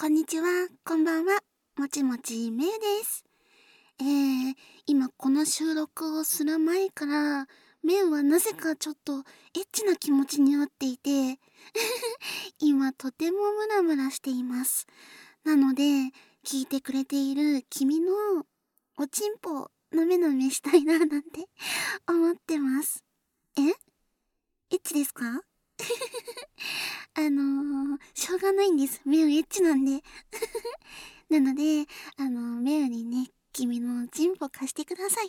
こんにちは、こんばんは、もちもちめいです。今この収録をする前から、めいはなぜかちょっとエッチな気持ちになっていて、今とてもムラムラしています。なので、聞いてくれている君のおちんぽをなめなめしたいななんて思ってます。エッチですか？しょうがないんです。めいはエッチなんで。なので、メウにね、君のチンポ貸してください。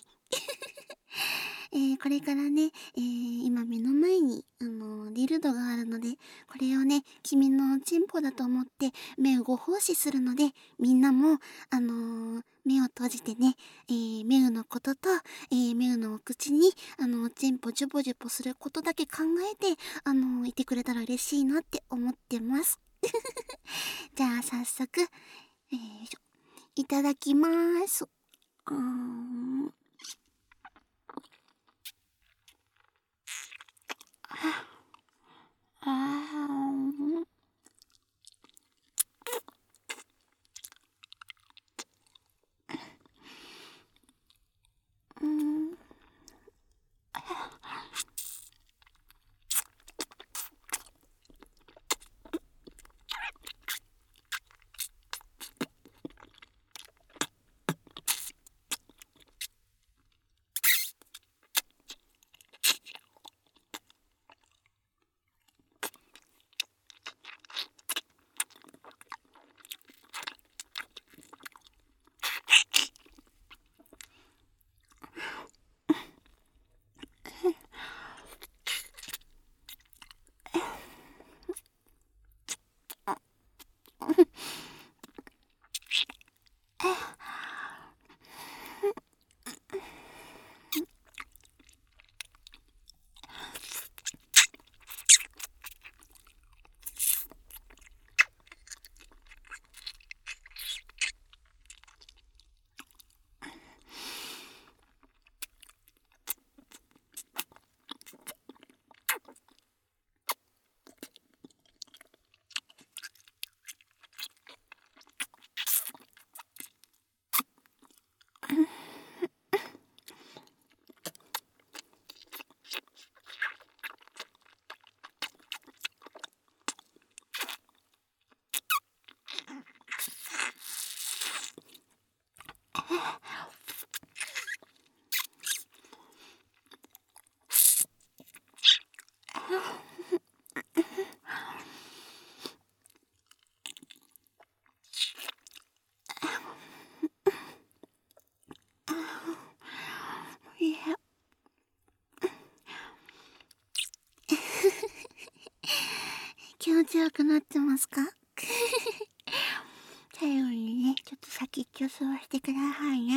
これからね、今目の前に、ディルドがあるので、これをね、君のチンポだと思って、目をご奉仕するので、みんなも、目を閉じてね、メウのことと、メウのお口に、チンポジュボジュボすることだけ考えて、いてくれたら嬉しいなって思ってます。じゃあ、早速、いただきまーす。気持ちよくなってますか？最後にね、ちょっと先っちょ吸わせてくださいね。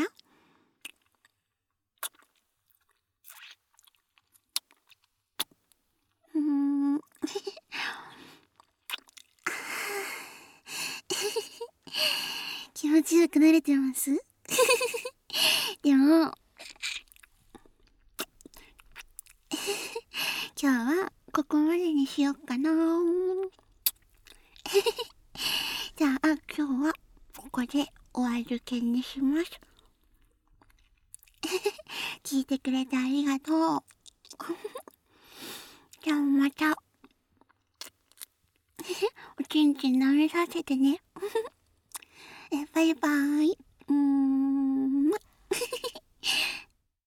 気持ちよくなれてます？でも、今日はここまでにしよっかな。じゃあ今日はここでお預けにします。聞いてくれてありがとう。じゃあまた。おちんちん舐めさせてね。バイバーイ。